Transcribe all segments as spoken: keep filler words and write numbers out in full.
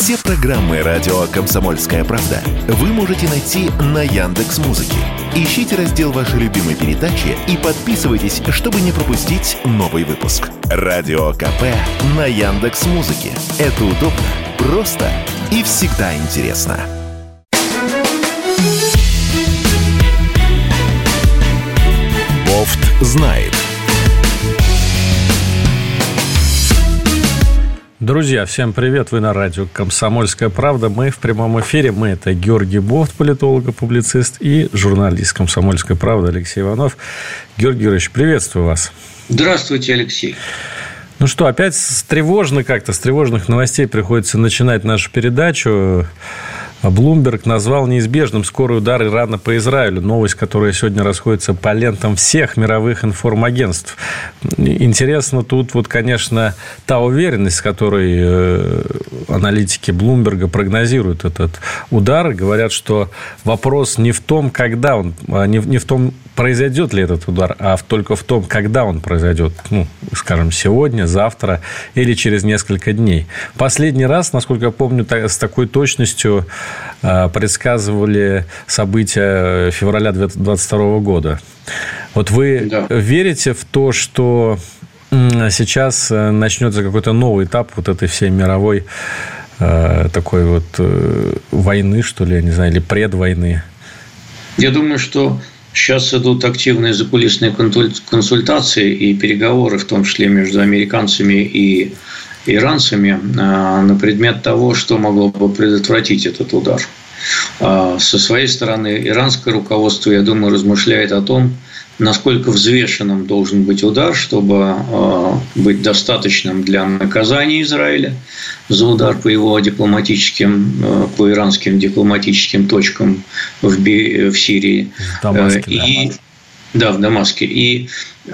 Все программы радио «Комсомольская правда» вы можете найти на Яндекс.Музыке. Ищите раздел вашей любимой передачи и подписывайтесь, чтобы не пропустить новый выпуск. Радио КП на Яндекс.Музыке. Это удобно, просто и всегда интересно. Бофт знает. Друзья, всем привет! Вы на радио «Комсомольская правда». Мы в прямом эфире. Мы – это Георгий Бофт, политолог и публицист, и журналист «Комсомольской правды» Алексей Иванов. Георгий Георгиевич, приветствую вас. Здравствуйте, Алексей. Ну что, опять тревожно как-то, с тревожных новостей приходится начинать нашу передачу. Блумберг назвал неизбежным скорый удар Ирана по Израилю. Новость, которая сегодня расходится по лентам всех мировых информагентств. Интересно тут, вот, конечно, та уверенность, с которой э, аналитики Блумберга прогнозируют этот удар. Говорят, что вопрос не в том, когда он, не, не в том, произойдет ли этот удар, а только в том, когда он произойдет. Ну, скажем, сегодня, завтра или через несколько дней. Последний раз, насколько я помню, с такой точностью предсказывали события февраля двадцать второго года. Вот вы да. верите в то, что сейчас начнется какой-то новый этап вот этой всей мировой такой вот войны, что ли, я не знаю, или предвойны? Я думаю, что сейчас идут активные закулисные консультации и переговоры, в том числе между американцами и иранцами, на предмет того, что могло бы предотвратить этот удар. Со своей стороны, иранское руководство, я думаю, размышляет о том, насколько взвешенным должен быть удар, чтобы быть достаточным для наказания Израиля за удар по его дипломатическим, по иранским дипломатическим точкам в, Би, в Сирии. В Дамаске, и, да. да, в Дамаске. И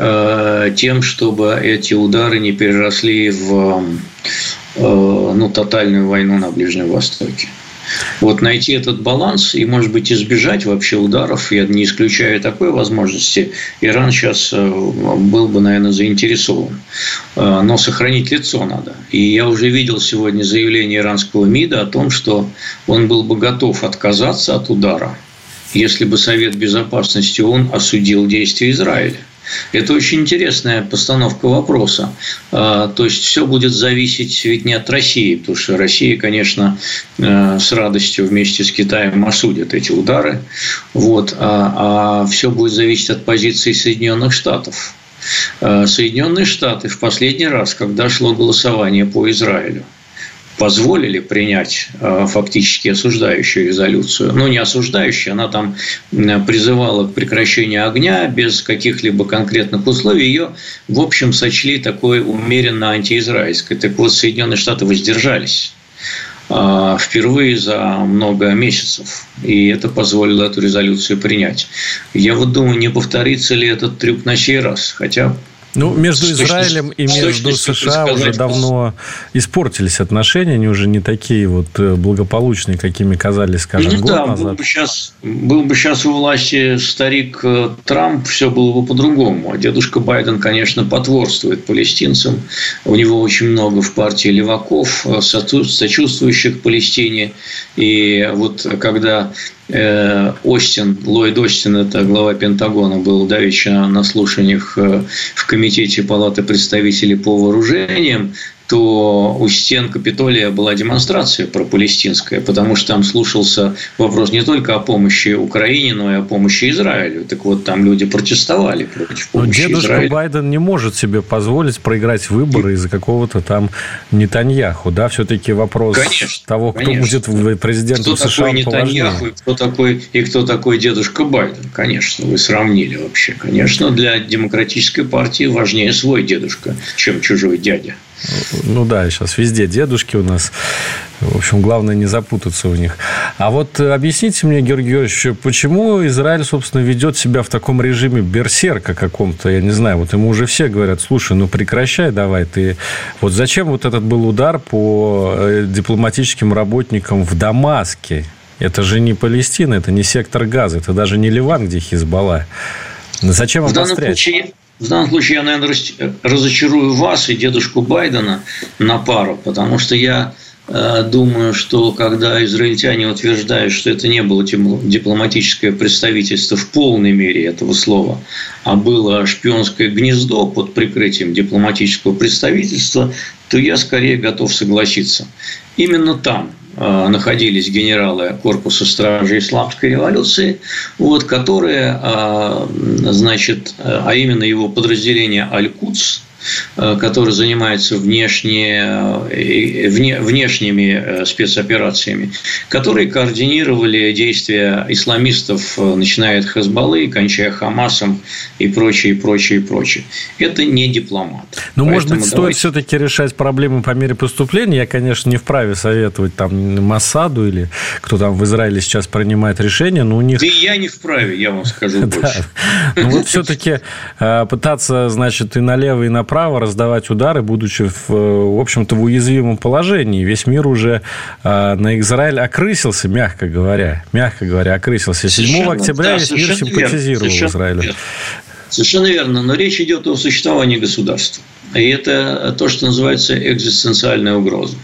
э, тем, чтобы эти удары не переросли в э, ну, тотальную войну на Ближнем Востоке. Вот найти этот баланс и, может быть, избежать вообще ударов, я не исключаю такой возможности, Иран сейчас был бы, наверное, заинтересован. Но сохранить лицо надо. И я уже видел сегодня заявление иранского МИДа о том, что он был бы готов отказаться от удара, если бы Совет Безопасности ООН осудил действия Израиля. Это очень интересная постановка вопроса. То есть, все будет зависеть ведь не от России, потому что Россия, конечно, с радостью вместе с Китаем осудит эти удары. Вот. А, а все будет зависеть от позиции Соединенных Штатов. Соединенные Штаты в последний раз, когда шло голосование по Израилю, позволили принять фактически осуждающую резолюцию. Ну, не осуждающую, она там призывала к прекращению огня без каких-либо конкретных условий. Ее, в общем, сочли такой умеренно антиизраильской. Так вот, Соединенные Штаты воздержались впервые за много месяцев. И это позволило эту резолюцию принять. Я вот думаю, не повторится ли этот трюк на сей раз. Хотя... Ну, между Израилем и между США уже давно испортились отношения, они уже не такие вот благополучные, какими казались, скажем, ну, год да, назад. Был бы, сейчас, был бы сейчас у власти старик Трамп, все было бы по-другому. А дедушка Байден, конечно, потворствует палестинцам. У него очень много в партии леваков, сочувствующих Палестине. И вот когда Остин, Ллойд Остин, это глава Пентагона, был давеча на слушаниях в Комитете Палаты представителей по вооружениям, то у стен Капитолия была демонстрация пропалестинская, потому что там слушался вопрос не только о помощи Украине, но и о помощи Израилю. Так вот, там люди протестовали против помощи Израилю. Но дедушка Израиля. Байден не может себе позволить проиграть выборы из-за какого-то там Нетаньяху. Да, все-таки вопрос конечно, того, кто конечно. будет президентом кто США, такой Нетаньяху, и кто такой, и кто такой дедушка Байден. Конечно, вы сравнили вообще. Конечно, для демократической партии важнее свой дедушка, чем чужой дядя. Ну да, сейчас везде дедушки у нас. В общем, главное не запутаться в них. А вот объясните мне, Георгий Георгиевич, почему Израиль, собственно, ведет себя в таком режиме берсерка каком-то? Я не знаю, вот ему уже все говорят, слушай, ну прекращай давай ты. Вот зачем вот этот был удар по дипломатическим работникам в Дамаске? Это же не Палестина, это не сектор Газа, это даже не Ливан, где Хизбалла. Зачем обострять? В данном случае я, наверное, разочарую вас и дедушку Байдена на пару, потому что я думаю, что когда израильтяне утверждают, что это не было дипломатическое представительство в полной мере этого слова, а было шпионское гнездо под прикрытием дипломатического представительства, то я скорее готов согласиться. Именно там находились генералы корпуса стражей исламской революции, вот, которые, значит, а именно его подразделение Аль-Кудс, который занимается внешне, вне, внешними спецоперациями, которые координировали действия исламистов, начиная от Хезболлы, кончая Хамасом и прочее, и прочее, и прочее. Это не дипломат. Ну, может быть, стоит давайте... все-таки решать проблемы по мере поступления. Я, конечно, не вправе советовать там Моссаду или кто там в Израиле сейчас принимает решения, но у них... Да и я не вправе, я вам скажу больше. Ну, вот все-таки пытаться, значит, и налево, и направо право раздавать удары, будучи, в, в общем-то, в уязвимом положении. Весь мир уже э, на Израиль окрысился, мягко говоря. Мягко говоря, окрысился. седьмого октября да, весь мир симпатизировал Израилю. Верно. Совершенно верно. Но речь идет о существовании государства. И это то, что называется экзистенциальная угроза.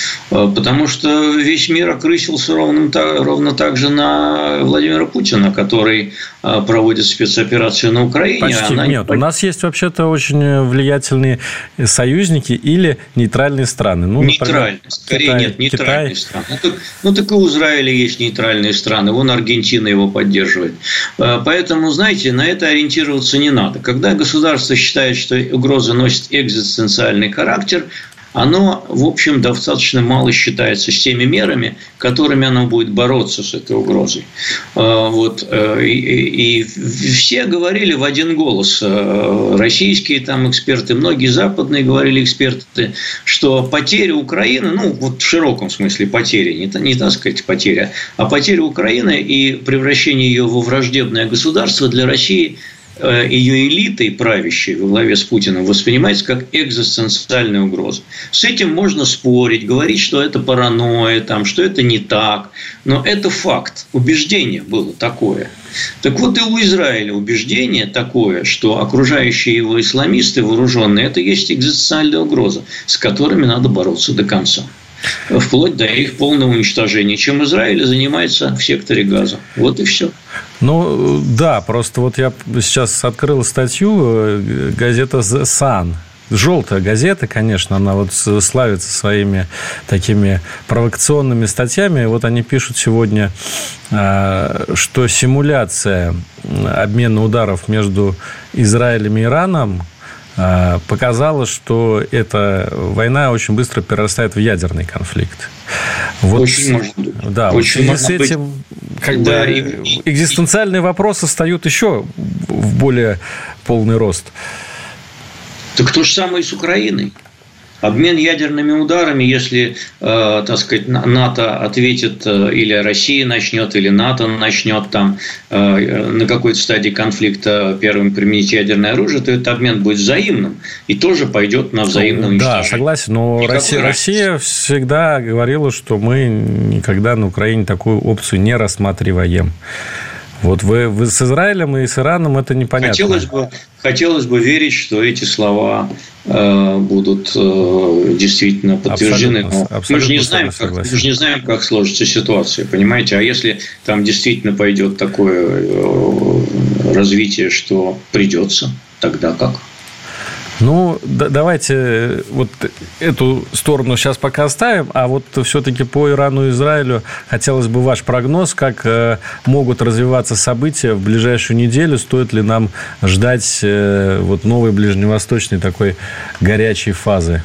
Потому что весь мир окрысился ровно так, ровно так же на Владимира Путина, который проводит спецоперацию на Украине. Почти она... нет. У нас есть вообще-то очень влиятельные союзники или нейтральные страны. Ну, нейтральные. Скорее Китай, нет, нейтральные Китай. страны. Ну так, ну, так и у Израиля есть нейтральные страны. Вон Аргентина его поддерживает. Поэтому, знаете, на это ориентироваться не надо. Когда государство считает, что угроза носит экзистенциальный характер, оно, в общем, достаточно мало считается с теми мерами, которыми оно будет бороться с этой угрозой. Вот. И, и все говорили в один голос, российские там эксперты, многие западные говорили эксперты, что потеря Украины, ну, вот в широком смысле потери, не, не так сказать потеря, а потеря Украины и превращение ее во враждебное государство для России – ее элитой правящей во главе с Путиным воспринимается как экзистенциальная угроза. С этим можно спорить, говорить, что это паранойя, там, что это не так. Но это факт. Убеждение было такое. Так вот и у Израиля убеждение такое, что окружающие его исламисты вооруженные – это есть экзистенциальная угроза, с которыми надо бороться до конца. Вплоть до их полного уничтожения, чем Израиль занимается в секторе Газа. Вот и все. Ну, да, просто вот я сейчас открыл статью, газета The Sun. Желтая газета, конечно, она вот славится своими такими провокационными статьями. Вот они пишут сегодня, что симуляция обмена ударов между Израилем и Ираном показала, что эта война очень быстро перерастает в ядерный конфликт. Вот, очень может быть. Да, очень вот в связи с этим как да, бы, и... экзистенциальные вопросы встают еще в более полный рост. Так то же самое и с Украиной. Обмен ядерными ударами, если, э, так сказать, НАТО ответит, э, или Россия начнет, или НАТО начнет там э, на какой-то стадии конфликта первым применить ядерное оружие, то этот обмен будет взаимным и тоже пойдет на взаимное уничтожение. Да, согласен, но Россия, Россия всегда говорила, что мы никогда на Украине такую опцию не рассматриваем. Вот вы, вы с Израилем и с Ираном это непонятно. Хотелось бы, хотелось бы верить, что эти слова э, будут э, действительно подтверждены. Абсолютно, абсолютно мы, же не знаем, как, мы же не знаем, как сложится ситуация, понимаете? А если там действительно пойдет такое э, развитие, что придется, тогда как? Ну, да, давайте вот эту сторону сейчас пока оставим, а вот все-таки по Ирану и Израилю хотелось бы ваш прогноз, как э, могут развиваться события в ближайшую неделю, стоит ли нам ждать э, вот новой ближневосточной такой горячей фазы?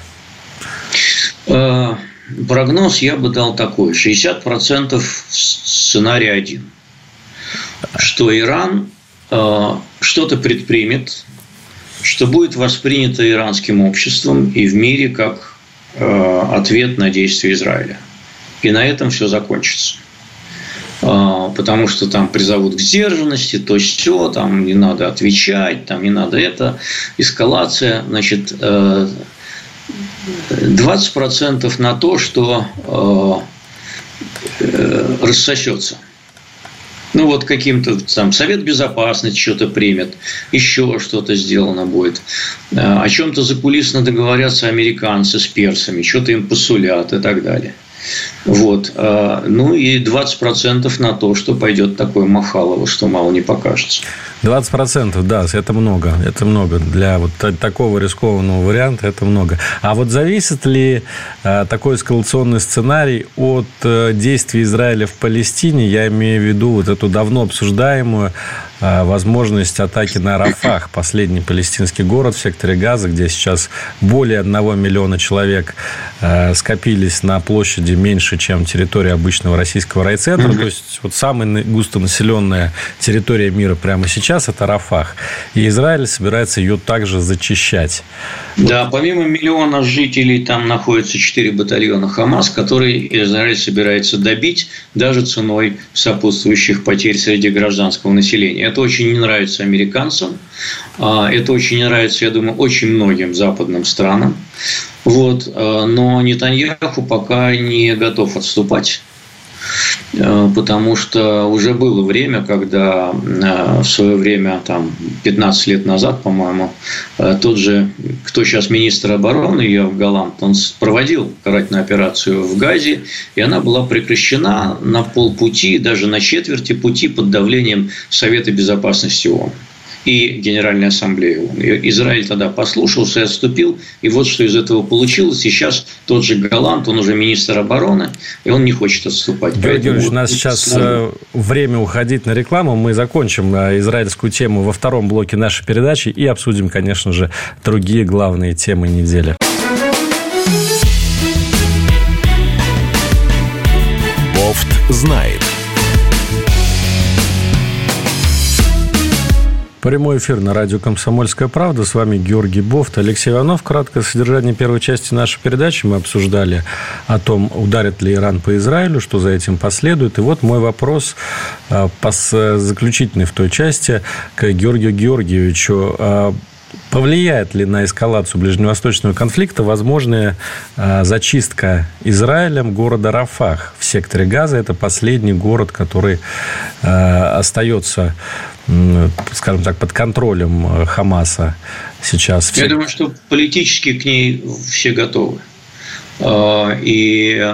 Прогноз я бы дал такой: шестьдесят процентов сценарий один, что Иран э, что-то предпримет, что будет воспринято иранским обществом и в мире как э, ответ на действия Израиля. И на этом все закончится. Э, потому что там призовут к сдержанности, то сё, там не надо отвечать, там не надо это, эскалация. Значит, э, двадцать процентов на то, что э, э, рассосется. Ну, вот каким-то там Совет Безопасности что-то примет, еще что-то сделано будет. О чем-то закулисно договорятся американцы с персами, что-то им посулят и так далее. Вот. Ну и двадцать процентов на то, что пойдет такое махалово, что мало не покажется. двадцать процентов, да, это много. Это много. Для вот такого рискованного варианта это много. А вот зависит ли такой эскалационный сценарий от действий Израиля в Палестине? Я имею в виду вот эту давно обсуждаемую возможность атаки на Рафах, последний палестинский город в секторе Газа, где сейчас более одного миллиона человек скопились на площади меньше, чем территория обычного российского райцентра. Mm-hmm. То есть, вот самая густонаселенная территория мира прямо сейчас – это Рафах. И Израиль собирается ее также зачищать. Да, вот. Помимо миллиона жителей, там находятся четыре батальона Хамас, которые Израиль собирается добить даже ценой сопутствующих потерь среди гражданского населения. Это очень не нравится американцам. Это очень не нравится, я думаю, очень многим западным странам. Вот. Но Нетаньяху пока не готов отступать, потому что уже было время, когда в свое время, там, пятнадцать лет назад, по-моему, тот же, кто сейчас министр обороны, Йоав Галант, он проводил карательную операцию в Газе, и она была прекращена на полпути, даже на четверти пути под давлением Совета Безопасности ООН и Генеральной Ассамблеи ООН. Израиль тогда послушался и отступил. И вот что из этого получилось. Сейчас тот же Галант, он уже министр обороны, и он не хочет отступать. Георгий Георгиевич, у нас сейчас снова время уходить на рекламу. Мы закончим израильскую тему во втором блоке нашей передачи и обсудим, конечно же, другие главные темы недели. Бофт знает. Прямой эфир на радио «Комсомольская правда». С вами Георгий Бофт, Алексей Иванов. Краткое содержание первой части нашей передачи. Мы обсуждали о том, ударит ли Иран по Израилю, что за этим последует. И вот мой вопрос, заключительный в той части, к Георгию Георгиевичу. Повлияет ли на эскалацию ближневосточного конфликта возможная зачистка Израилем города Рафах в секторе Газа? Это последний город, который остается, скажем так, под контролем Хамаса сейчас. Я думаю, что политически к ней все готовы. И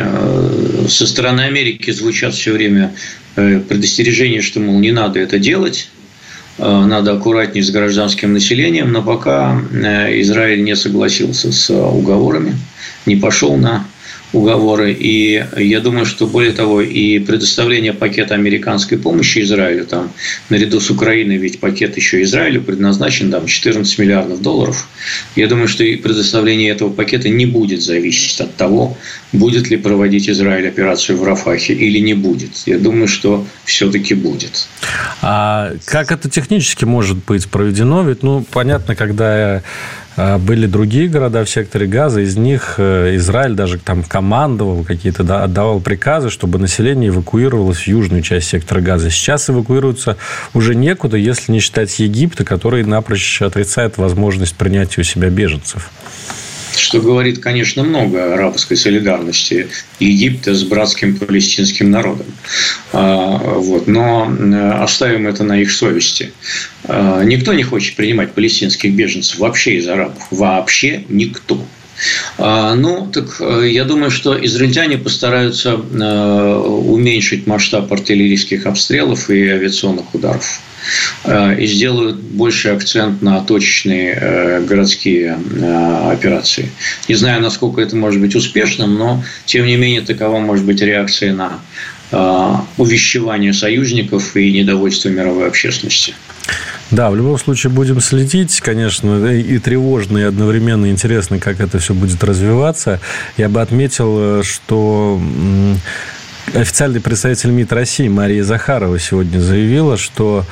со стороны Америки звучат все время предостережения, что, мол, не надо это делать. Надо аккуратнее с гражданским населением, но пока Израиль не согласился с уговорами, не пошел на уговоры. И я думаю, что более того, и предоставление пакета американской помощи Израилю, там, наряду с Украиной, ведь пакет еще Израилю предназначен, там, четырнадцать миллиардов долларов. Я думаю, что и предоставление этого пакета не будет зависеть от того, будет ли проводить Израиль операцию в Рафахе или не будет. Я думаю, что все-таки будет. А как это технически может быть проведено? Ведь, ну, понятно, когда были другие города в секторе Газа, из них Израиль даже там командовал, какие-то, да, отдавал приказы, чтобы население эвакуировалось в южную часть сектора Газа. Сейчас эвакуироваться уже некуда, если не считать Египта, который напрочь отрицает возможность принятия у себя беженцев. Что говорит, конечно, много о арабской солидарности Египта с братским палестинским народом. Вот. Но оставим это на их совести. Никто не хочет принимать палестинских беженцев вообще из арабов. Вообще никто. Ну, так я думаю, что израильтяне постараются уменьшить масштаб артиллерийских обстрелов и авиационных ударов. И сделают больший акцент на точечные городские операции. Не знаю, насколько это может быть успешным, но, тем не менее, такова может быть реакция на увещевание союзников и недовольство мировой общественности. Да, в любом случае будем следить, конечно, и тревожно, и одновременно интересно, как это все будет развиваться. Я бы отметил, что официальный представитель МИД России Мария Захарова сегодня заявила, что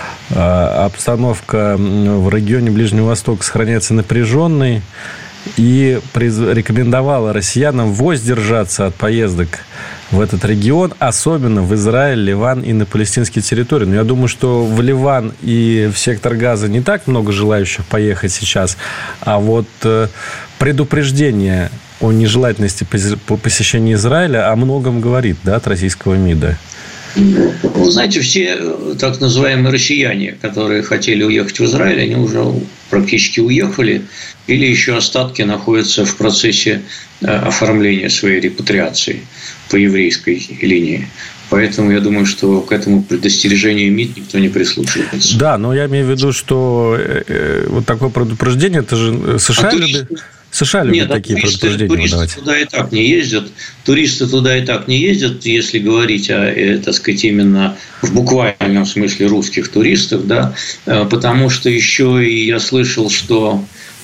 обстановка в регионе Ближнего Востока сохраняется напряженной, и рекомендовала россиянам воздержаться от поездок в этот регион, особенно в Израиль, Ливан и на палестинские территории. Но я думаю, что в Ливан и в сектор Газа не так много желающих поехать сейчас, а вот предупреждение о нежелательности посещения Израиля о многом говорит, да, от российского МИДа. Вы знаете, все так называемые россияне, которые хотели уехать в Израиль, они уже практически уехали, или еще остатки находятся в процессе оформления своей репатриации по еврейской линии. Поэтому я думаю, что к этому предостережению МИД никто не прислушивается. Да, но я имею в виду, что вот такое предупреждение, это же США а любят... США любят Нет, такие туристы, предупреждения туристы выдавать. туда и так не ездят. Туристы туда и так не ездят, если говорить о, так сказать, именно в буквальном смысле русских туристов, да, потому что еще и я слышал, что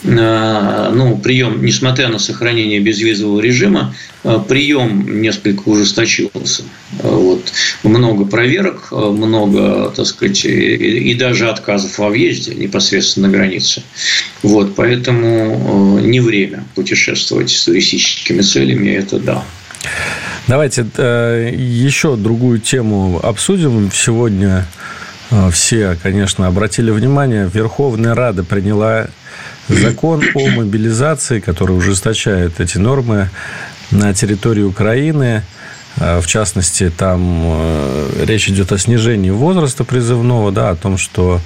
ну, прием, несмотря на сохранение безвизового режима, прием несколько ужесточился. Вот. Много проверок, много, так сказать, и даже отказов во въезде непосредственно на границе. Вот. Поэтому не время путешествовать с туристическими целями, это да. Давайте еще другую тему обсудим. Сегодня все, конечно, обратили внимание, Верховная Рада приняла закон о мобилизации, который ужесточает эти нормы на территории Украины. В частности, там речь идет о снижении возраста призывного, да, о том, что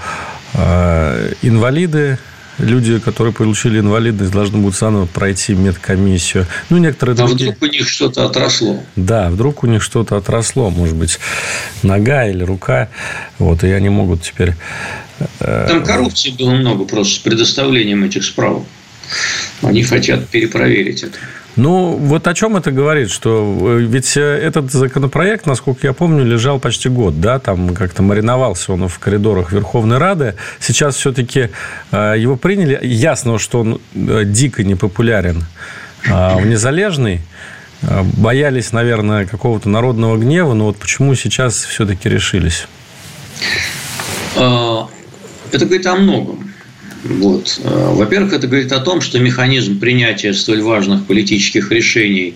инвалиды, люди, которые получили инвалидность, должны будут заново пройти медкомиссию. Ну, некоторые а другие... вдруг у них что-то отросло. Да, вдруг у них что-то отросло. Может быть, нога или рука. Вот, и они могут теперь... Там коррупции было много просто с предоставлением этих справок. Они хотят перепроверить это. Ну, вот о чем это говорит, что ведь этот законопроект, насколько я помню, лежал почти год, да, там как-то мариновался он в коридорах Верховной Рады. Сейчас все-таки его приняли. Ясно, что он дико непопулярен в Незалежной. Боялись, наверное, какого-то народного гнева, но вот почему сейчас все-таки решились? Это говорит о многом. Вот. Во-первых, это говорит о том, что механизм принятия столь важных политических решений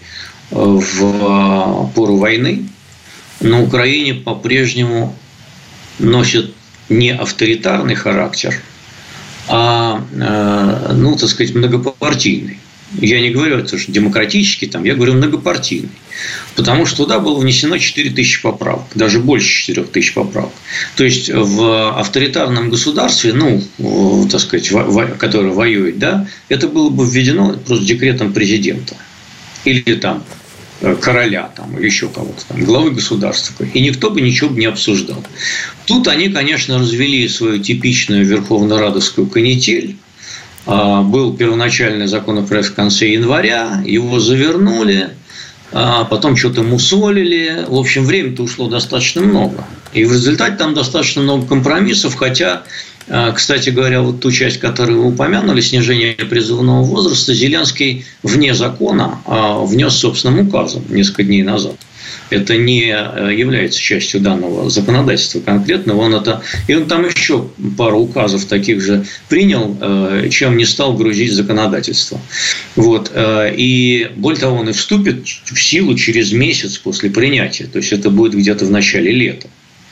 в пору войны на Украине по-прежнему носит не авторитарный характер, а, ну, так сказать, многопартийный. Я не говорю, это же демократический, там, я говорю многопартийный. Потому что туда было внесено четыре тысячи поправок, даже больше четыре тысячи поправок. То есть, в авторитарном государстве, ну, так сказать, которое воюет, да, это было бы введено просто декретом президента. Или там короля, там, или еще кого-то, там, главы государства. И никто бы ничего бы не обсуждал. Тут они, конечно, развели свою типичную верховнорадовскую канитель. Был первоначальный законопроект в конце января, его завернули, потом что-то мусолили. В общем, времени-то ушло достаточно много. И в результате там достаточно много компромиссов, хотя, кстати говоря, вот ту часть, которую вы упомянули, снижение призывного возраста, Зеленский вне закона внес собственным указом несколько дней назад. Это не является частью данного законодательства конкретного. Он это... И он там еще пару указов таких же принял, чем не стал грузить законодательство. Вот. И более того, он и вступит в силу через месяц после принятия. То есть, это будет где-то в начале лета.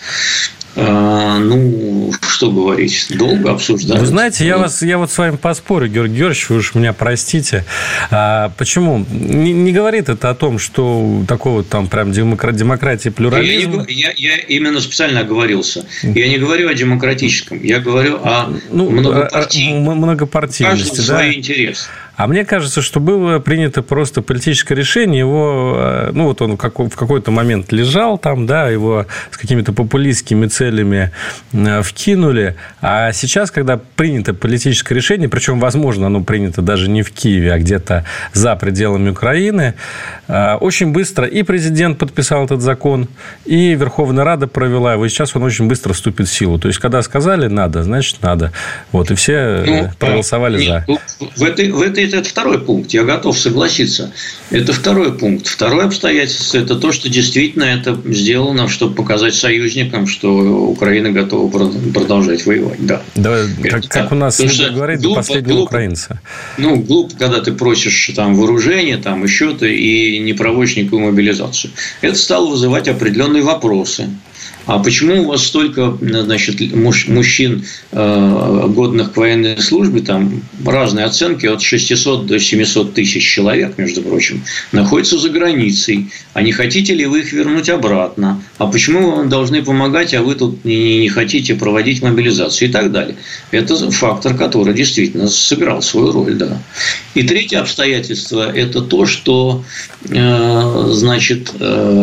Ну, что говорить, долго обсуждать. Вы знаете, я, вас, я вот с вами поспорю, Георгий Георгиевич, вы уж меня простите. А, почему? Не, не говорит это о том, что такого там прям демократ, демократии, плюрализма? Я, я, я именно специально оговорился. Я не говорю о демократическом, я говорю о ну, многопартийном. Многопартийности, каждый да? свой интерес. А мне кажется, что было принято просто политическое решение, его, ну, вот он в какой-то момент лежал там, да, его с какими-то популистскими целями вкинули, а сейчас, когда принято политическое решение, причем, возможно, оно принято даже не в Киеве, а где-то за пределами Украины, очень быстро и президент подписал этот закон, и Верховная Рада провела его, и сейчас он очень быстро вступит в силу. То есть, когда сказали «надо», значит, надо. Вот, и все ну, проголосовали нет, за. В этой, в этой это второй пункт, я готов согласиться. Это второй пункт. Второе обстоятельство – это то, что действительно это сделано, чтобы показать союзникам, что Украина готова продолжать воевать. Да. Да, как, как у нас говорит, до последнего глупо, украинца. Ну, глупо, когда ты просишь там вооружение, там еще-то, и не проводишь никакую мобилизацию. Это стало вызывать определенные вопросы. А почему у вас столько, значит, мужчин, годных к военной службе, там разные оценки, от шестисот до семисот тысяч человек, между прочим, находятся за границей? А не хотите ли вы их вернуть обратно? А почему вы вам должны помогать, а вы тут не хотите проводить мобилизацию и так далее? Это фактор, который действительно сыграл свою роль, да. И третье обстоятельство – это то, что, значит,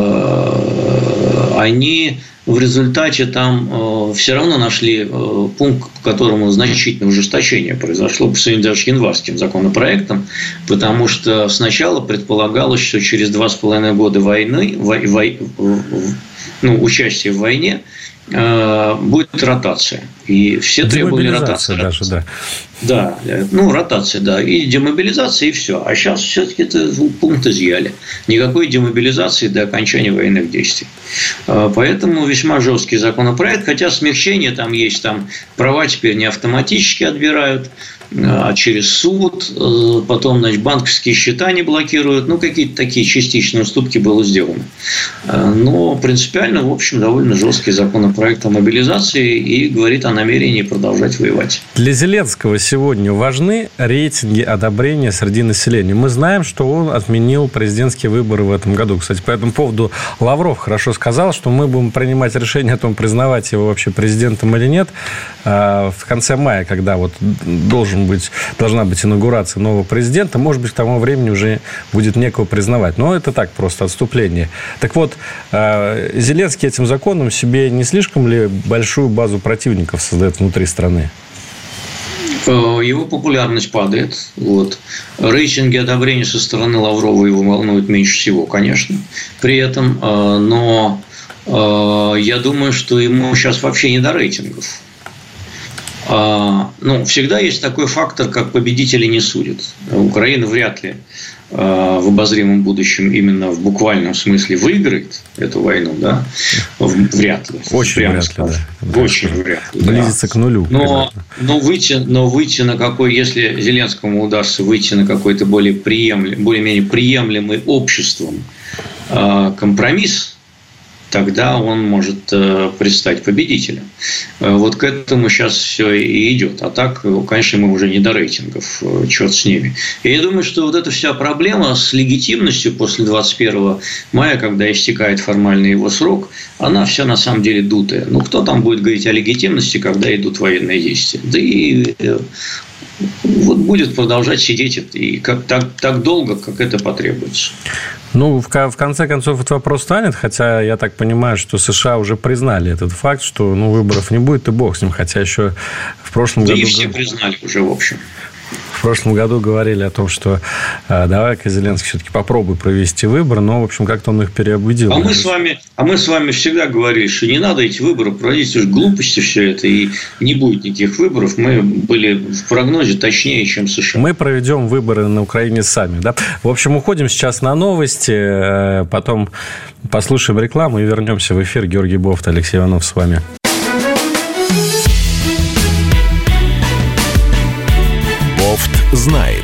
они в результате там э, все равно нашли э, пункт, по которому значительное ужесточение произошло по сравнению даже с январским законопроектом, потому что сначала предполагалось, что через два с половиной года войны, вой, вой, ну, участия в войне, э, будет ротация. И все требовали ротации. Даже, да. Да, ну, ротация, да, и демобилизация, и все. А сейчас все-таки этот пункт изъяли. Никакой демобилизации до окончания военных действий. Поэтому весьма жесткий законопроект, хотя смягчение там есть, там права теперь не автоматически отбирают, а через суд, потом, значит, банковские счета не блокируют, ну, какие-то такие частичные уступки было сделано. Но принципиально, в общем, довольно жесткий законопроект о мобилизации и говорит о намерении продолжать воевать. Для Зеленского сегодня важны рейтинги одобрения среди населения. Мы знаем, что он отменил президентские выборы в этом году. Кстати, по этому поводу Лавров хорошо сказал, что мы будем принимать решение о том, признавать его вообще президентом или нет, в конце мая, когда вот должен быть, должна быть инаугурация нового президента. Может быть, к тому времени уже будет некого признавать. Но это так, просто отступление. Так вот, Зеленский этим законом себе не слишком ли большую базу противников создает внутри страны? Его популярность падает. Вот. Рейтинги одобрения со стороны Лаврова его волнуют меньше всего, конечно. При этом, но я думаю, что ему сейчас вообще не до рейтингов. Ну, всегда есть такой фактор, как победители не судят. Украина вряд ли в обозримом будущем именно в буквальном смысле выиграет эту войну, да? Вряд ли. Очень вряд ли, да. Очень вряд ли. Близится да. к нулю. Но, но, выйти, но выйти на какой, если Зеленскому удастся выйти на какой-то более приемлем, более-менее приемлемый обществом компромисс, тогда он может предстать победителем. Вот к этому сейчас все и идет. А так, конечно, мы уже не до рейтингов, черт с ними. И я думаю, что вот эта вся проблема с легитимностью после двадцать первого мая, когда истекает формальный его срок, она вся на самом деле дутая. Ну, кто там будет говорить о легитимности, когда идут военные действия? Да и вот будет продолжать сидеть и как, так, так долго, как это потребуется. Ну, в, в конце концов, этот вопрос станет, хотя я так понимаю, что США уже признали этот факт, что ну, выборов не будет, и бог с ним, хотя еще в прошлом да году... Да и все признали уже, в общем. В прошлом году говорили о том, что э, давай-ка Зеленский все-таки попробуй провести выборы, но, в общем, как-то он их переубедил. А мы, с вами, а мы с вами всегда говорили, что не надо эти выборы проводить, уж глупости все это, и не будет никаких выборов. Мы были в прогнозе точнее, чем США. Мы проведем выборы на Украине сами, да? В общем, уходим сейчас на новости, э, потом послушаем рекламу и вернемся в эфир. Георгий Бофт, Алексей Иванов с вами. Знает.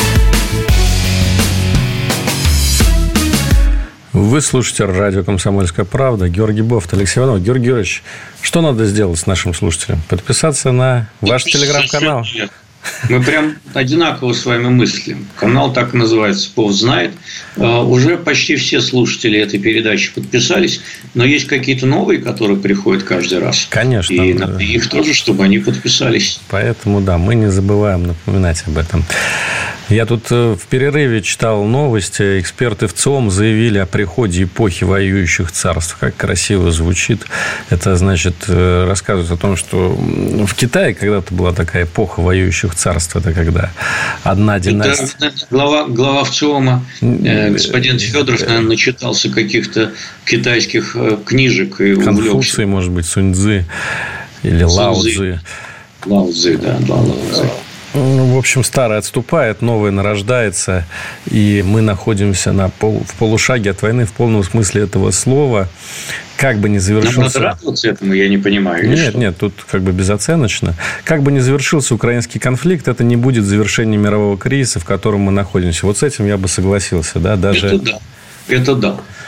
Вы слушаете радио «Комсомольская правда». Георгий Бофт, Алексей Иванов. Георгий Георгиевич, что надо сделать с нашим слушателем? Подписаться на ваш телеграм-канал? Нет. Мы прям одинаково с вами мыслим. Канал так и называется «Бофт знает». Уже почти все слушатели этой передачи подписались, но есть какие-то новые, которые приходят каждый раз. Конечно. И надо их тоже, чтобы они подписались. Поэтому, да, мы не забываем напоминать об этом. Я тут в перерыве читал новости. Эксперты в ЦИОМ заявили о приходе эпохи воюющих царств. Как красиво звучит. Это, значит, рассказывает о том, что в Китае когда-то была такая эпоха воюющих царств. Это когда одна династия... Это глава, глава ЦИОМа, господин Федоров, наверное, начитался каких-то китайских книжек и увлекся. Конфуций, может быть, Сунь-Цзы или Лао-Цзы. Лао-Цзы, да, да, Лао-Цзы. В общем, старое отступает, новое нарождается, и мы находимся на пол, в полушаге от войны в полном смысле этого слова. Как бы ни завершился... Надо радоваться этому, я не понимаю. Нет, что? Нет, тут как бы безоценочно. Как бы ни завершился украинский конфликт, это не будет завершением мирового кризиса, в котором мы находимся. Вот с этим я бы согласился. Да? Даже... Это да. Это да.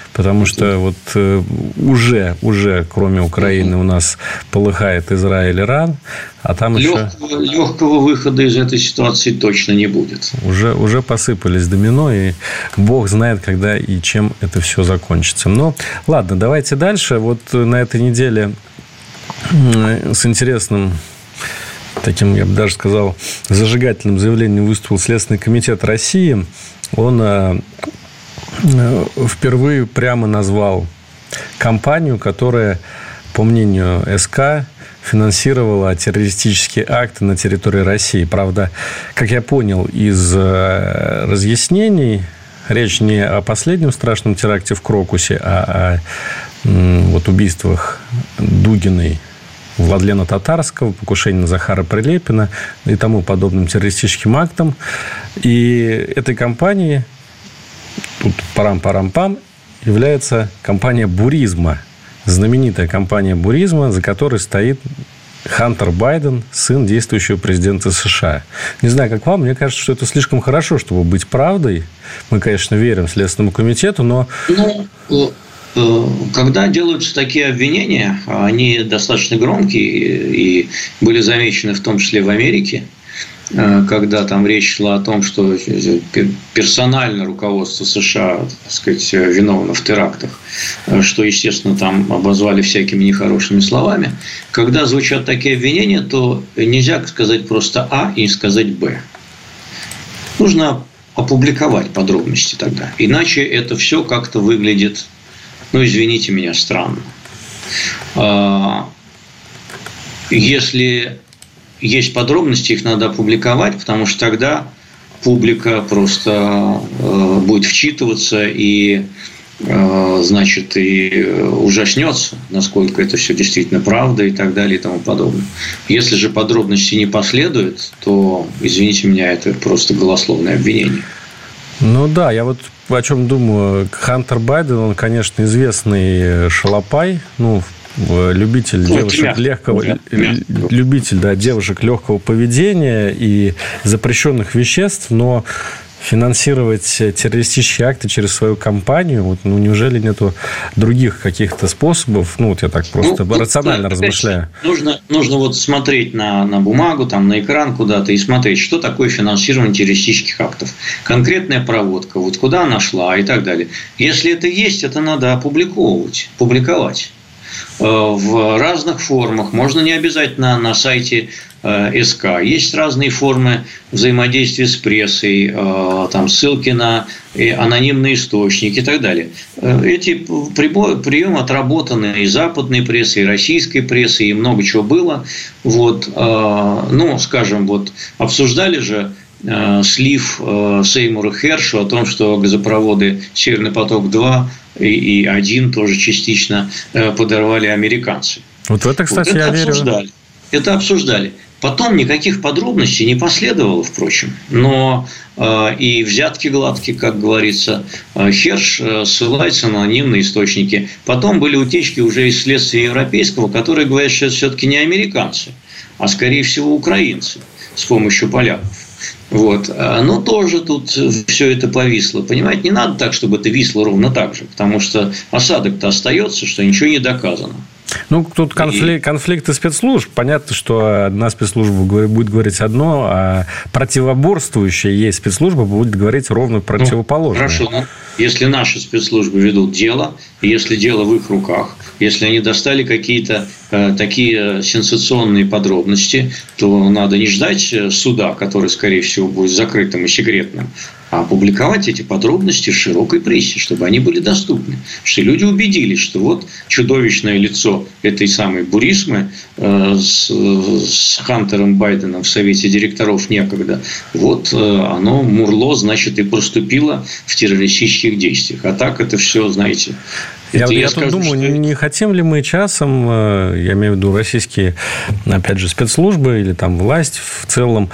потому что вот уже, уже кроме Украины у нас полыхает Израиль, Иран, а там легкого, еще... Легкого выхода из этой ситуации точно не будет. Уже, уже посыпались домино, и Бог знает, когда и чем это все закончится. Но ладно, давайте дальше. Вот на этой неделе с интересным, таким, я бы даже сказал, зажигательным заявлением выступил Следственный комитет России. Он впервые прямо назвал компанию, которая, по мнению СК, финансировала террористические акты на территории России. Правда, как я понял из разъяснений, речь не о последнем страшном теракте в Крокусе, а о вот, убийствах Дугиной, Владлена Татарского, покушение на Захара Прилепина и тому подобным террористическим актам. И этой компанией, тут парам-парам-пам, является компания «Буризма». Знаменитая компания «Буризма», за которой стоит Хантер Байден, сын действующего президента США. Не знаю, как вам, мне кажется, что это слишком хорошо, чтобы быть правдой. Мы, конечно, верим Следственному комитету, но... Ну, когда делаются такие обвинения, они достаточно громкие и были замечены в том числе в Америке, когда там речь шла о том, что персонально руководство США, так сказать, виновно в терактах, что, естественно, там обозвали всякими нехорошими словами. Когда звучат такие обвинения, то нельзя сказать просто А и не сказать Б. Нужно опубликовать подробности тогда. Иначе это все как-то выглядит, ну, извините меня, странно. Если есть подробности, их надо опубликовать, потому что тогда публика просто будет вчитываться и, значит, и ужаснется, насколько это все действительно правда и так далее и тому подобное. Если же подробностей не последует, то, извините меня, это просто голословное обвинение. Ну да, я вот о чем думаю. Хантер Байден, он, конечно, известный шалопай, ну, любитель ну, девушек мягко, легкого, мягко. любитель, да, девушек легкого поведения и запрещенных веществ, но финансировать террористические акты через свою компанию, вот, ну, неужели нету других каких-то способов? Ну, вот я так просто ну, рационально тут, размышляю. Нужно, нужно вот смотреть на, на бумагу, там, на экран куда-то и смотреть, что такое финансирование террористических актов. Конкретная проводка, вот куда она шла и так далее. Если это есть, это надо опубликовывать, публиковать. В разных формах. Можно не обязательно на сайте СК. Есть разные формы взаимодействия с прессой, там ссылки на анонимные источники и так далее. Эти приемы отработаны и западной прессой, и российской прессой, и много чего было. Вот. Ну, скажем, вот обсуждали же слив Сеймура Хершу о том, что газопроводы «Северный поток-два» и один тоже частично подорвали американцы. Вот в это, кстати, вот это я обсуждали. верю. Это обсуждали. Потом никаких подробностей не последовало, впрочем. Но э, и взятки гладкие, как говорится, Херш ссылается на анонимные источники. Потом были утечки уже из следствия европейского, которые говорят, что это все-таки не американцы, а, скорее всего, украинцы с помощью поляков. Вот. Но тоже тут все это повисло. Понимаете, не надо так, чтобы это висло ровно так же, потому что осадок-то остается, что ничего не доказано. Ну, тут конфликт, конфликты спецслужб. Понятно, что одна спецслужба будет говорить одно, а противоборствующая ей спецслужба будет говорить ровно противоположное. Ну, хорошо, но если наши спецслужбы ведут дело, если дело в их руках, если они достали какие-то э, такие сенсационные подробности, то надо не ждать суда, который, скорее всего, будет закрытым и секретным, а опубликовать эти подробности в широкой прессе, чтобы они были доступны. Что люди убедились, что вот чудовищное лицо этой самой Буризмы э, с, с Хантером Байденом в Совете директоров некогда, вот э, оно, мурло, значит, и проступило в террористических действиях. А так это все, знаете... Я, я, я скажу, думаю, что... не хотим ли мы часом, я имею в виду российские, опять же, спецслужбы или там власть в целом,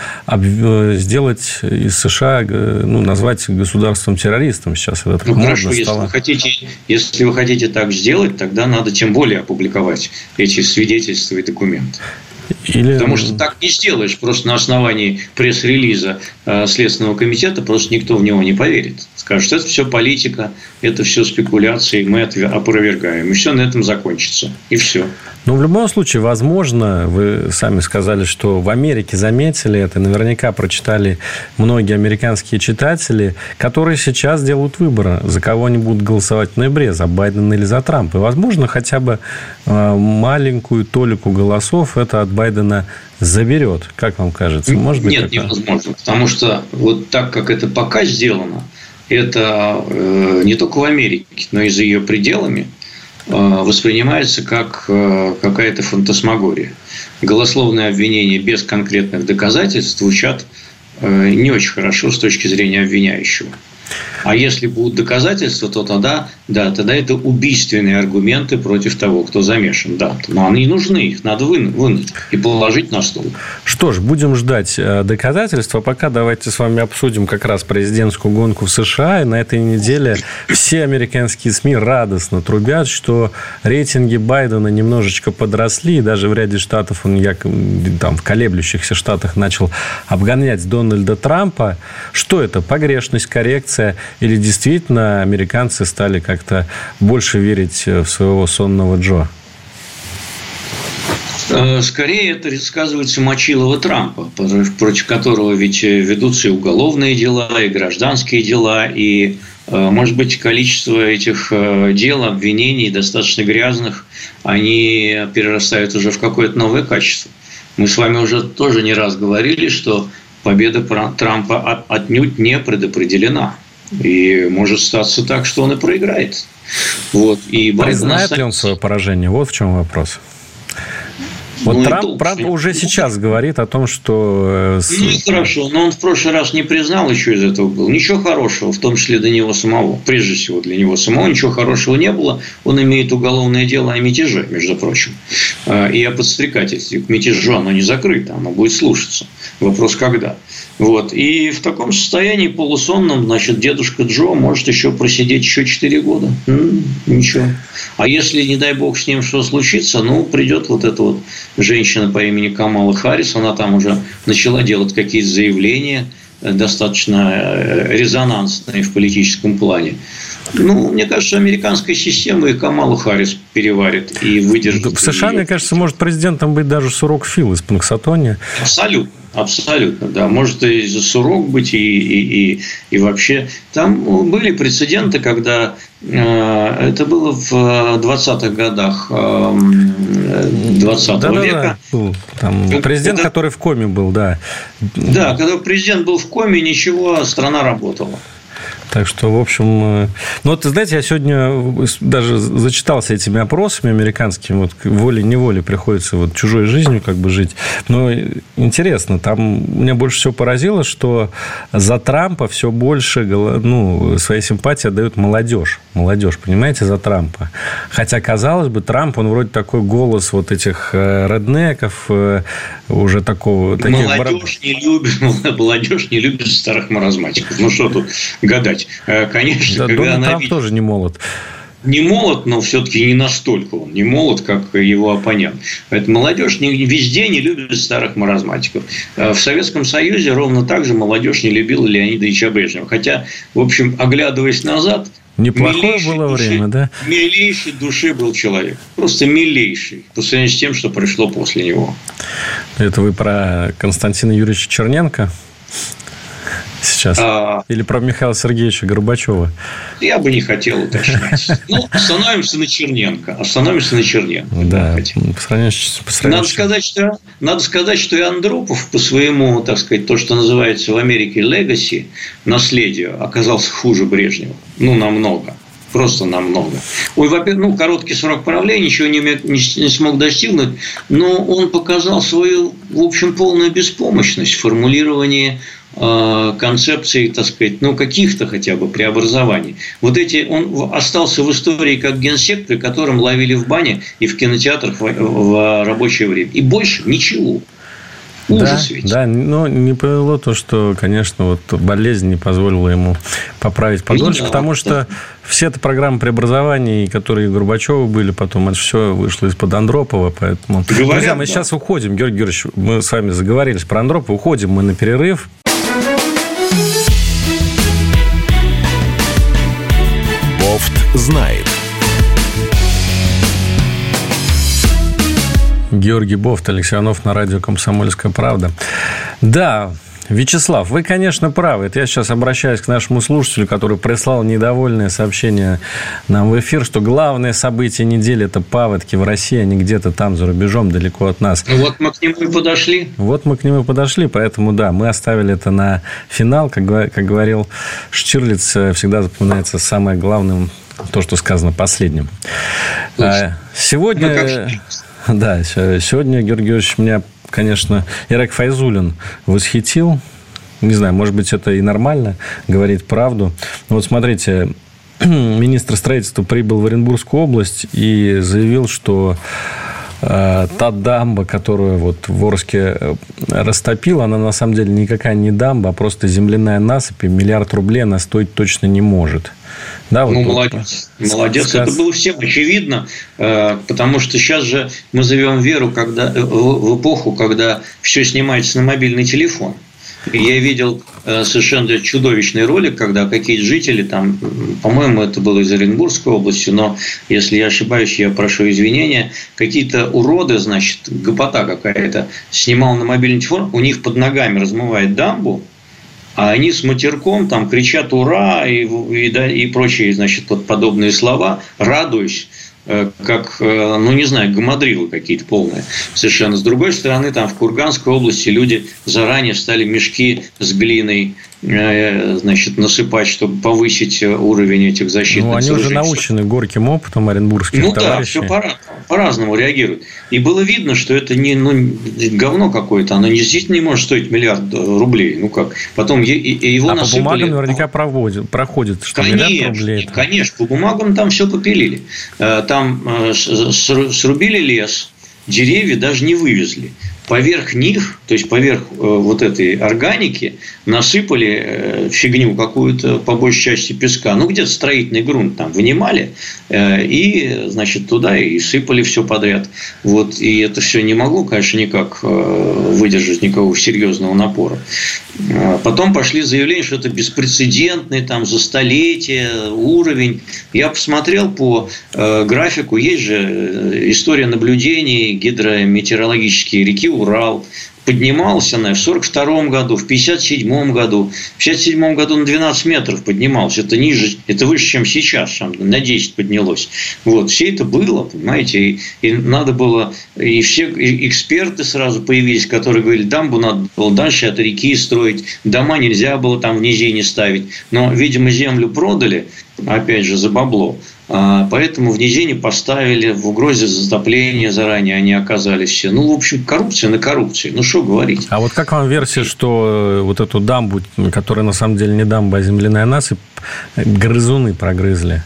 сделать из США, ну, назвать государством-террористом сейчас. Это ну, хорошо, если вы, хотите, если вы хотите так сделать, тогда надо тем более опубликовать эти свидетельства и документы. Или... Потому что так не сделаешь просто на основании пресс-релиза Следственного комитета, просто никто в него не поверит. Скажут, это все политика, это все спекуляции, мы опровергаем. И все на этом закончится. И все. Ну, в любом случае, возможно, вы сами сказали, что в Америке заметили это, наверняка прочитали многие американские читатели, которые сейчас делают выбор, за кого они будут голосовать в ноябре, за Байдена или за Трампа. И, возможно, хотя бы маленькую толику голосов это от Байдена заберет. Как вам кажется? Может быть, Нет, такая? Невозможно. Потому что вот так, как это пока сделано, это э, не только в Америке, но и за ее пределами э, воспринимается как э, какая-то фантасмагория. Голословные обвинения без конкретных доказательств звучат э, не очень хорошо с точки зрения обвиняющего. А если будут доказательства, то тогда, да, тогда это убийственные аргументы против того, кто замешан. Да. Но они нужны, их надо вынуть и положить на стол. Что ж, будем ждать доказательств. А пока давайте с вами обсудим как раз президентскую гонку в США. И на этой неделе все американские СМИ радостно трубят, что рейтинги Байдена немножечко подросли. И даже в ряде штатов, он якобы, там, в колеблющихся штатах начал обгонять Дональда Трампа. Что это? Погрешность, коррекция? Или действительно американцы стали как-то больше верить в своего сонного Джо? Скорее, это сказывается Мочилова Трампа, против которого ведь ведутся и уголовные дела, и гражданские дела, и, может быть, количество этих дел, обвинений достаточно грязных, они перерастают уже в какое-то новое качество. Мы с вами уже тоже не раз говорили, что победа Трампа отнюдь не предопределена. И может статься так, что он и проиграет. Вот. И признает ли он свое поражение? Вот в чем вопрос. Вот ну, Трамп, Трамп уже сейчас говорит о том, что... Ну, и хорошо, но он в прошлый раз не признал, еще из этого было. Ничего хорошего, в том числе для него самого. Прежде всего, для него самого ничего хорошего не было. Он имеет уголовное дело о мятеже, между прочим. И о подстрекательстве. К мятежу оно не закрыто, оно будет слушаться. Вопрос, когда. Вот. И в таком состоянии полусонном, значит, дедушка Джо может еще просидеть еще четыре года. М-м, ничего. А если, не дай бог, с ним что случится, ну, придет вот эта вот женщина по имени Камала Харрис, она там уже начала делать какие-то заявления, достаточно резонансные в политическом плане. Ну, мне кажется, американская система и Камалу Харрис переварит и выдержит. В США, ее. Мне кажется, может президентом быть даже Сурок Фил из Пунксатония. Абсолютно. Абсолютно, да. Может и за Сурок быть, и, и, и, и вообще. Там были прецеденты, когда э, это было в двадцатых годах двадцатого да, века. Да, да. Там президент, когда, который в коме был, да. Да, когда президент был в коме, ничего, страна работала. Так что, в общем... Ну, вот, знаете, я сегодня даже зачитался этими опросами американскими. Вот волей-неволей приходится вот чужой жизнью как бы жить. Но интересно, там меня больше всего поразило, что за Трампа все больше ну, своей симпатии отдает молодежь. Молодежь, понимаете, за Трампа. Хотя, казалось бы, Трамп, он вроде такой голос вот этих реднеков, уже такого... Молодежь, не любит, молодежь не любит старых маразматиков. Ну, что тут гадать? Конечно, да, когда Дональд она Трамп видит... тоже не молод. Не молод, но все-таки не настолько он не молод, как его оппонент. Поэтому молодежь не, везде не любит старых маразматиков. В Советском Союзе ровно так же молодежь не любила Леонида Ильича Брежнева. Хотя, в общем, оглядываясь назад... Неплохое было души, время, да? Милейшей души был человек. Просто милейший. По сравнению с тем, что пришло после него. Это вы про Константина Юрьевича Черненко? Сейчас. А... Или про Михаила Сергеевича Горбачева? Я бы не хотел уточнять. Ну, остановимся на Черненко. Остановимся на Черненко. Да. По сравнению с... по сравнению... Надо сказать, что, надо сказать, что и Андропов по своему, так сказать, то, что называется в Америке legacy, наследию, оказался хуже Брежнева. Ну, намного. Просто намного. Ой, ну, короткий срок правления, ничего не, не, не смог достигнуть, но он показал свою, в общем, полную беспомощность в формулировании э, концепций, так сказать, ну, каких-то хотя бы преобразований. Вот эти, он остался в истории как генсек, при котором ловили в бане и в кинотеатрах в, в рабочее время. И больше ничего. Ужас да, ведь. Да, но не повезло то, что, конечно, вот болезнь не позволила ему поправить подольше, ну, да, потому что да. все это программы преобразований, которые у Горбачева были, потом это все вышло из-под Андропова, поэтому... Говорят, друзья, мы да. сейчас уходим, Георгий Георгиевич, мы с вами заговорились про Андропова, уходим мы на перерыв. знает. Георгий Бофт, Алексей Иванов на радио «Комсомольская правда». Да, Вячеслав, вы, конечно, правы. Это я сейчас обращаюсь к нашему слушателю, который прислал недовольное сообщение нам в эфир, что главное событие недели – это паводки в России, они где-то там за рубежом, далеко от нас. Ну, вот мы к нему и подошли. Вот мы к нему и подошли, поэтому, да, мы оставили это на финал. Как, как говорил Штирлиц, всегда запоминается самое главное то, что сказано последним. Точно. Сегодня... Да, сегодня, Георгий Георгиевич, меня, конечно, Ирак Файзуллин восхитил. Не знаю, может быть, это и нормально, говорит правду. Но вот смотрите, министр строительства прибыл в Оренбургскую область и заявил, что э, та дамба, которую вот в Орске растопила, она на самом деле никакая не дамба, а просто земляная насыпь, и миллиард рублей она стоить точно не может. Да, ну, вот молодец. Молодец. Сказ... Это было всем очевидно, потому что сейчас же мы живем веру, когда, в эпоху, когда все снимается на мобильный телефон. И я видел совершенно чудовищный ролик, когда какие-то жители, там, по-моему, это было из Оренбургской области, но если я ошибаюсь, я прошу извинения, какие-то уроды, значит, гопота какая-то, снимал на мобильный телефон, у них под ногами размывает дамбу, а они с матерком там кричат «Ура!» и, и, да, и прочие, значит, вот подобные слова, радуюсь, как, ну, не знаю, гамадрилы какие-то полные совершенно. С другой стороны, там в Курганской области люди заранее стали мешки с глиной, значит, насыпать, чтобы повысить уровень этих защитных Ну, они сооружений. уже научены горьким опытом оренбургских ну, товарищей. Ну, да, все по-разному реагируют. И было видно, что это не ну, говно какое-то. Оно действительно не может стоить миллиард рублей. Ну, как? Потом его а насыпали... по бумагам наверняка проводят, проходит, что конечно, миллиард рублей. Это... Конечно, по бумагам там все попилили. Там срубили лес, деревья даже не вывезли. Поверх них, то есть поверх вот этой органики, насыпали фигню какую-то, по большей части песка. Ну, где-то строительный грунт там вынимали и, значит, туда и сыпали все подряд. Вот. И это все не могло, конечно, никак выдержать никакого серьезного напора. Потом пошли заявления, что это беспрецедентный там, за столетие уровень. Я посмотрел по графику, есть же история наблюдений гидрометеорологические реки Урал. Поднимался она в сорок втором году, в пятьдесят седьмом году. В пятьдесят седьмом году на двенадцать метров поднимался. Это ниже, это выше, чем сейчас. На десять поднялось. Вот. Все это было, понимаете. И, и надо было... И все и эксперты сразу появились, которые говорили, дамбу надо было дальше от реки строить. Дома нельзя было там в низине ставить. Но, видимо, землю продали, опять же, за бабло. Поэтому в низине поставили, в угрозе затопления заранее они оказались все. Ну, в общем, коррупция на коррупции. Ну, что говорить. А вот как вам версия, что вот эту дамбу, которая на самом деле не дамба, а земляная насыпь, грызуны прогрызли?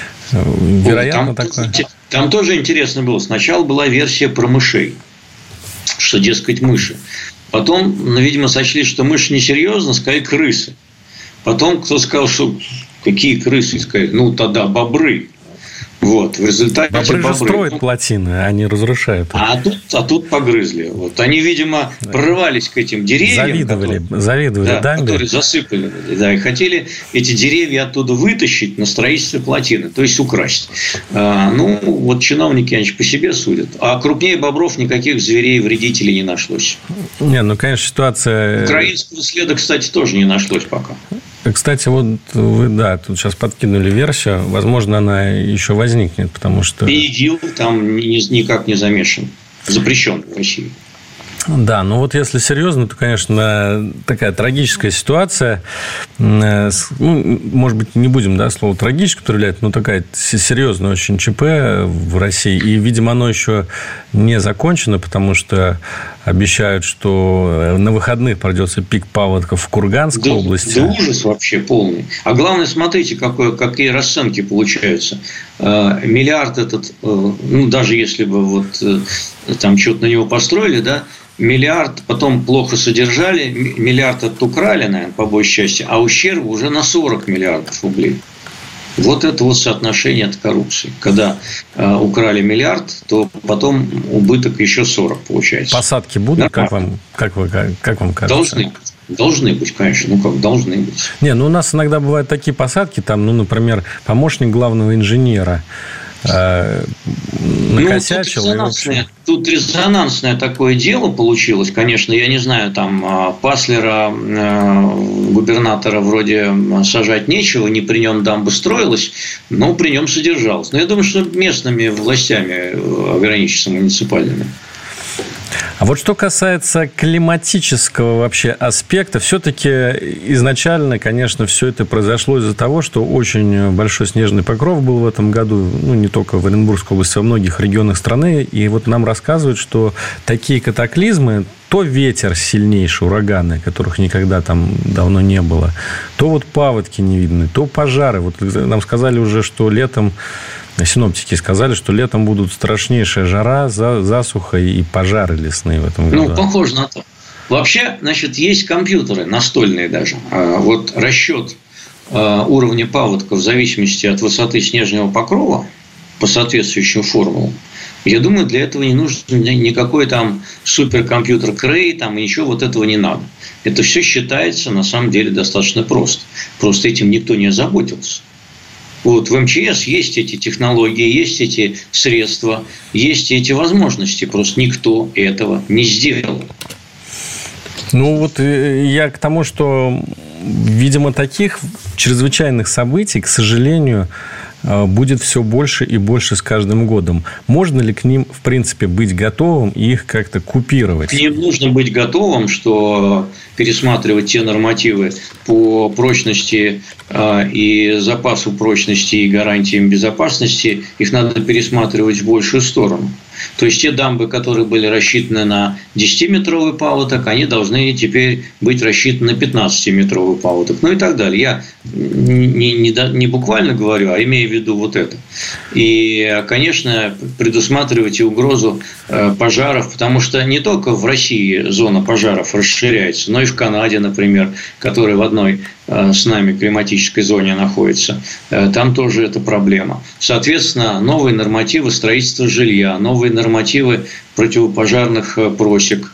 Вероятно, там, такое? Там тоже интересно было. Сначала была версия про мышей. Что, дескать, мыши. Потом, ну, видимо, сочли, что мыши несерьезно, сказали крысы. Потом кто сказал, что какие крысы, сказали, ну, тогда бобры. Вот, в результате бобры, бобры же строят плотины, они разрушают. А тут, а тут погрызли. Вот. Они, видимо, прорывались к этим деревьям. Завидовали, которые, завидовали да, дамбе. Которые засыпали. Да, и хотели эти деревья оттуда вытащить на строительство плотины, то есть украсть. А, ну, вот чиновники, они по себе судят. А крупнее бобров никаких зверей-вредителей не нашлось. Не, ну, конечно, ситуация... Украинского следа, кстати, тоже не нашлось пока. Кстати, вот вы, да, тут сейчас подкинули версию. Возможно, она еще возникнет, потому что... И ИГИЛ там никак не замешан. Запрещен в России. Да, ну вот если серьезно, то, конечно, такая трагическая ситуация. Ну, может быть, не будем, да, слово трагическое употреблять, но такая серьезная очень ЧП в России. И, видимо, оно еще не закончено, потому что обещают, что на выходных пройдется пик паводков в Курганской да, области. Да ужас вообще полный. А главное, смотрите, какое, какие расценки получаются. Миллиард этот, ну, даже если бы вот там что-то на него построили, да, миллиард потом плохо содержали, миллиард оттукрали, наверное, по большей части, а ущерб уже на сорок миллиардов рублей. Вот это вот соотношение от коррупции. Когда э, украли миллиард, то потом убыток еще сорок получается. Посадки будут, да? как, вам, как, вы, как, как вам кажется? Должны. Должны быть, конечно. Ну, как должны быть. Не, ну, у нас иногда бывают такие посадки, там, ну, например, помощник главного инженера накосячил. Ну, тут, резонансное, тут резонансное такое дело получилось. Конечно, я не знаю, там Паслера, губернатора, вроде сажать нечего, не при нем дамба строилась, но при нем содержалась. Но я думаю, что местными властями ограничится, муниципальными. А вот что касается климатического вообще аспекта, все-таки изначально, конечно, все это произошло из-за того, что очень большой снежный покров был в этом году, ну, не только в Оренбургской области, во многих регионах страны. И вот нам рассказывают, что такие катаклизмы, то ветер сильнейший, ураганы, которых никогда там давно не было, то вот паводки не видны, то пожары. Вот нам сказали уже, что летом, синоптики сказали, что летом будут страшнейшая жара, засуха и пожары лесные в этом году. Ну, похоже на то. Вообще, значит, есть компьютеры, настольные даже. Вот расчет уровня паводков в зависимости от высоты снежного покрова по соответствующим формулам. Я думаю, для этого не нужен никакой там суперкомпьютер Крей, там и ничего вот этого не надо. Это все считается на самом деле достаточно просто. Просто этим никто не озаботился. Вот в эм че эс есть эти технологии, есть эти средства, есть эти возможности. Просто никто этого не сделал. Ну, вот я к тому, что, видимо, таких чрезвычайных событий, к сожалению, будет все больше и больше с каждым годом. Можно ли к ним, в принципе, быть готовым и их как-то купировать? К ним нужно быть готовым, что пересматривать те нормативы по прочности и запасу прочности и гарантиям безопасности, их надо пересматривать в большую сторону. То есть те дамбы, которые были рассчитаны на десятиметровый паводок, они должны теперь быть рассчитаны на пятнадцатиметровый паводок, ну и так далее. Я не, не, не буквально говорю, а имею в виду вот это. И, конечно, предусматривать и угрозу пожаров, потому что не только в России зона пожаров расширяется, но и в Канаде, например, которая в одной с нами климатической зоне находится. Там тоже это проблема. Соответственно, новые нормативы строительства жилья, новые нормативы противопожарных просек,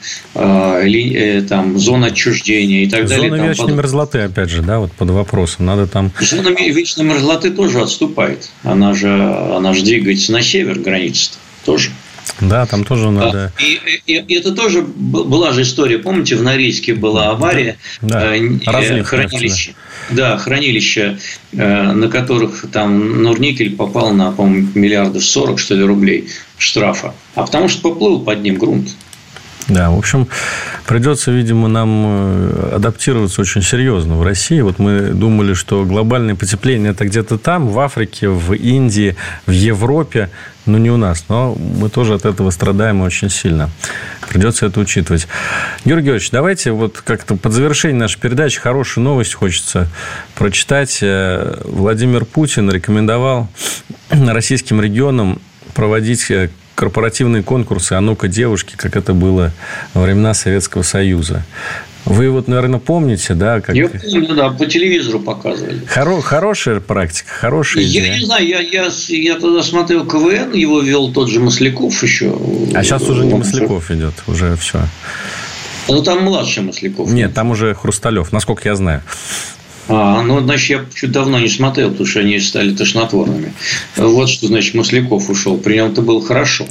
там, зон отчуждения и так Зона далее. Зона вечной под... мерзлоты, опять же, да, вот под вопросом. Надо там... Зона вечной мерзлоты тоже отступает. Она же, она же двигается на север, граница тоже. Да, там тоже надо... И, и, и это тоже была же история. Помните, в Норильске была авария, да, э, хранилище, да, хранилище, э, на которых там Норникель попал на, по-моему, миллиардов сорок, что ли, рублей штрафа. А потому что поплыл под ним грунт. Да, в общем, придется, видимо, нам адаптироваться очень серьезно в России. Вот мы думали, что глобальное потепление – это где-то там, в Африке, в Индии, в Европе, но не у нас. Но мы тоже от этого страдаем очень сильно. Придется это учитывать. Георгий Георгиевич, давайте вот как-то под завершение нашей передачи хорошую новость хочется прочитать. Владимир Путин рекомендовал российским регионам проводить корпоративные конкурсы «А ну-ка, девушки», как это было во времена Советского Союза. Вы вот, наверное, помните, да? Как... Я помню, да, по телевизору показывали. Хоро... Хорошая практика, хорошая идея. Я не знаю, я, я, я тогда смотрел ка вэ эн, его вел тот же Масляков еще. А сейчас уже не Масляков идет, уже все. Ну, там младший Масляков. Нет, там уже Хрусталев, насколько я знаю. А, ну, значит, я чуть давно не смотрел, потому что они стали тошнотворными. Вот что, значит, Масляков ушел. При нем это было хорошо.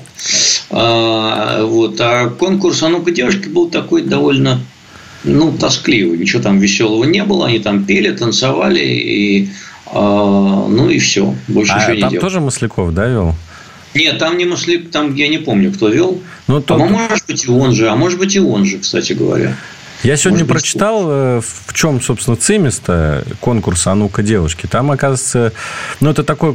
А, вот. А конкурс «А ну-ка, девушки» был такой довольно, ну, тоскливый. Ничего там веселого не было. Они там пели, танцевали, и, а, ну, и все. Больше а ничего не там делали. Тоже Масляков, да, вел? Нет, там не Масляков, там я не помню, кто вел. Ну, то... А может быть, и он же, а может быть, и он же, кстати говоря. Я сегодня Может, прочитал, в чем, собственно, цимис-то конкурса «А ну-ка, девушки». Там, оказывается, ну, это такой,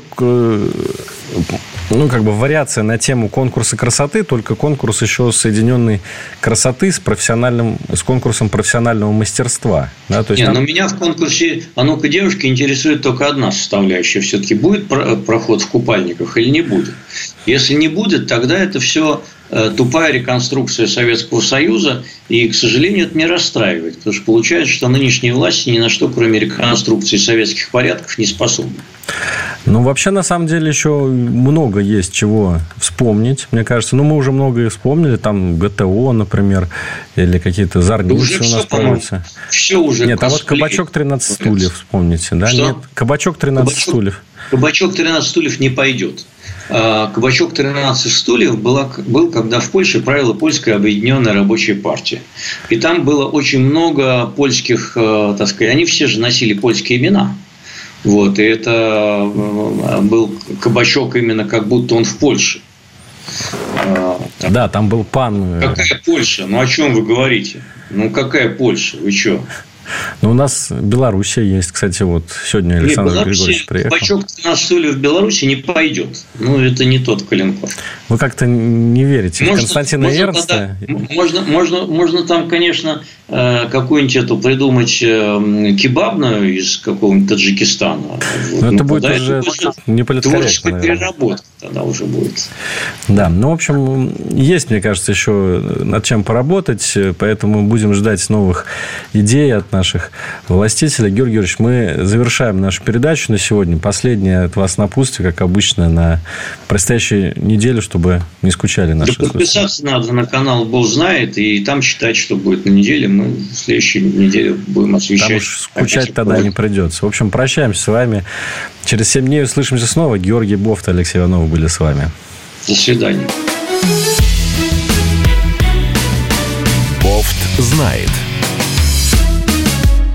ну, как бы вариация на тему конкурса красоты, только конкурс еще соединенный красоты с профессиональным, с конкурсом профессионального мастерства. Да? То есть Нет, там... но меня в конкурсе «А ну-ка, девушки» интересует только одна составляющая. Все-таки будет проход в купальниках или не будет? Если не будет, тогда это все тупая реконструкция Советского Союза, и, к сожалению, это не расстраивает, потому что получается, что нынешние власти ни на что, кроме реконструкции советских порядков, не способны. Ну, вообще, на самом деле, еще много есть чего вспомнить, мне кажется. Ну, мы уже многое вспомнили. Там ГТО, например, или какие-то зорницы у нас проводятся. Все уже. Нет, а вот кабачок тринадцать стульев, вспомните, да? Что? Нет, кабачок тринадцать кабачок, стульев. Кабачок тринадцать стульев не пойдет. Кабачок тринадцать стульев была, был, когда в Польше правила Польская объединенная рабочая партия. И там было очень много польских, так сказать, они все же носили польские имена. Вот, и это был кабачок именно как будто он в Польше. Да, там был пан. Какая Польша? Ну, о чем вы говорите? Ну, какая Польша? Вы что? Ну, у нас Белоруссия есть, кстати, вот сегодня Александр Нет, Григорьевич приехал. Кабачок тринадцать стульев в Беларуси не пойдет. Ну, это не тот калинкор. Вы как-то не верите можно, в Константина можно Эрнста? Тогда, можно, можно, можно там, конечно, какую-нибудь эту придумать кебабную из какого-нибудь Таджикистана. Но это будет уже не политкорректно. Творческая переработка тогда уже будет. Да, ну, в общем, есть, мне кажется, еще над чем поработать, поэтому будем ждать новых идей от наших властителей. Георгий Георгиевич, мы завершаем нашу передачу на сегодня. Последнее от вас напутствие, как обычно, на предстоящей неделе, чтобы не скучали наши слушатели. Подписаться надо на канал «Бог знает», и там читать, что будет на неделе. Мы в следующей неделе будем освещать. Там уж скучать тогда не придется. В общем, прощаемся с вами. Через семь дней услышимся снова. Георгий Бофт и Алексей Иванов были с вами. До свидания. Бофт знает.